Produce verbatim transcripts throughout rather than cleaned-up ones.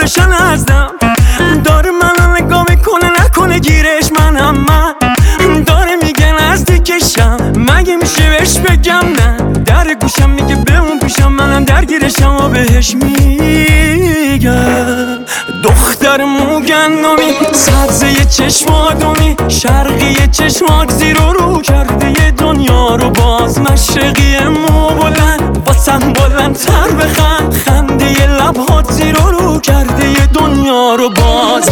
چشماشو نزدم، داره منو نگاه میکنه نکنه گیرش منم من، داره میگه نزدیکشم مگه میشه بهش بگم نه، در گوشم میگه به اون پیشم منم درگیرشم و بهش میگم. دختر موگندمی سبزه چشم آدمی، شرقی چشمات زیر و رو کرده یه دنیا رو باز، مشرقی مو بلند باسم بلندتر بخند، خنده ی لبهات زیر و رو کرده یه دنیا رو باز.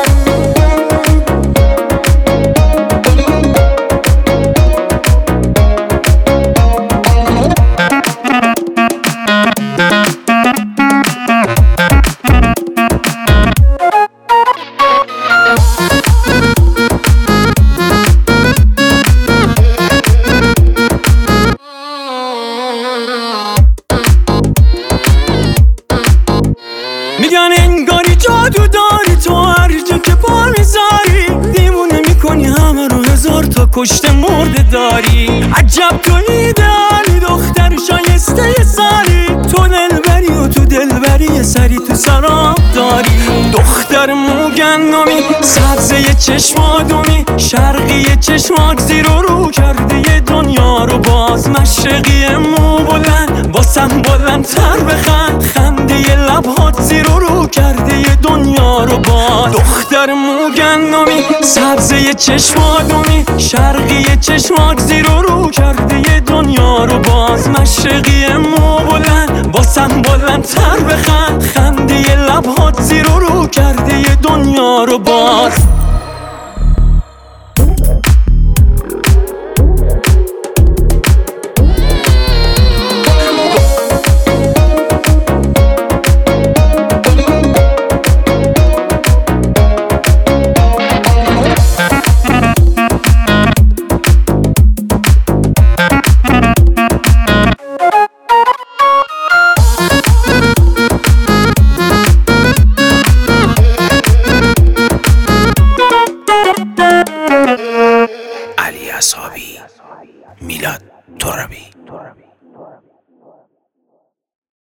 میگن انگاری جادو داری تو، هر جا که پا میذاری دیوونه میکنی همه رو، هزار تا کشته مرده داری. عجب تو ایدئالی دختر شایسته ی سالی، تو دلبری و تو دلبری سری تو سراب داری. دختر موگندمی سبزه ی چشم آدمی، شرقی چشمات زیر و رو کرده یه دنیا رو باز، مشرقی مو بلند باسم بلندتر بخند، خنده ی لبهات زیر و رو کرده یه دنیا رو باز. دختر موگندمی سبزه ی چشم آدمی، شرقی چشمات زیر و رو کرده یه دنیا رو باز، مشرقی مو بلند باسم بلندتر بخند، خنده ی لبهات زیر و رو کرده یه دنیا رو باز. علی عصابی، میلاد ترابی.